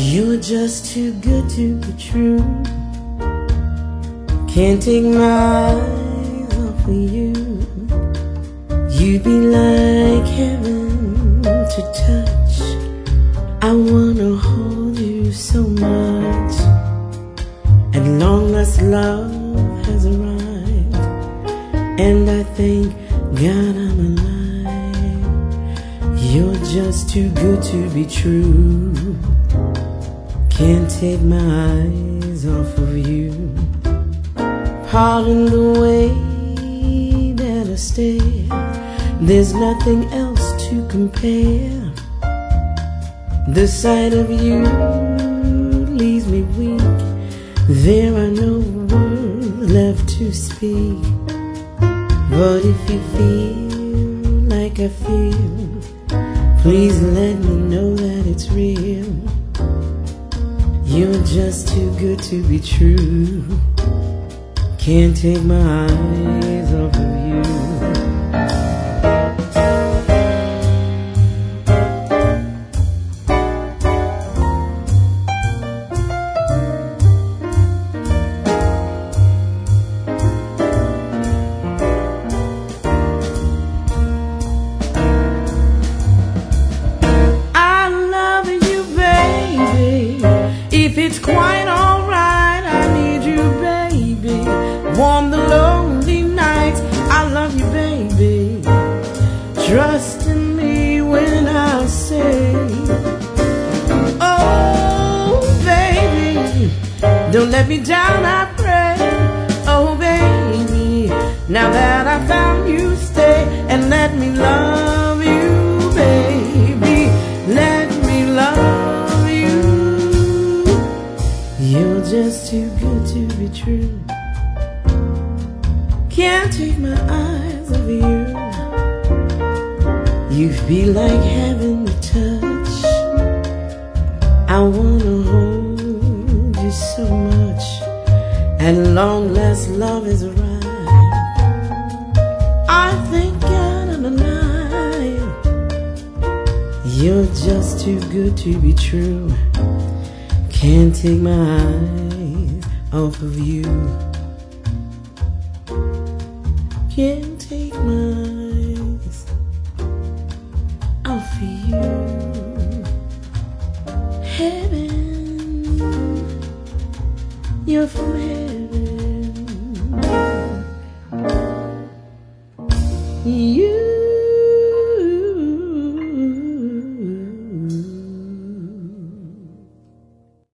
You're just too good to be true. Can't take my eyes off of you. You'd be like heaven to touch. I wanna hold you so much. At long last love has arrived, and I thank God I'm alive. You're just too good to be true. Can't take my eyes off of you. Pardon the way that I stare. There's nothing else to compare. The sight of you leaves me weak. There are no words left to speak. But if you feel like I feel, please let me know that it's real. You're just too good to be true. Can't take my eyes off of you. If it's quite alright, I need you, baby. Warm the lonely nights, I love you, baby. Trust in me when I say, oh, baby, don't let me down, I pray. Oh, baby, now that I found you, stay and let me love you, baby. Let me love you. You're just too good to be true. Can't take my eyes off you. You feel like heaven to touch. I wanna hold you so much. At long last love is arrived. I thank God I'm alive. You're just too good to be true. Can't take my eyes off of you. Can't take my eyes off of you. Heaven, you're from heaven. You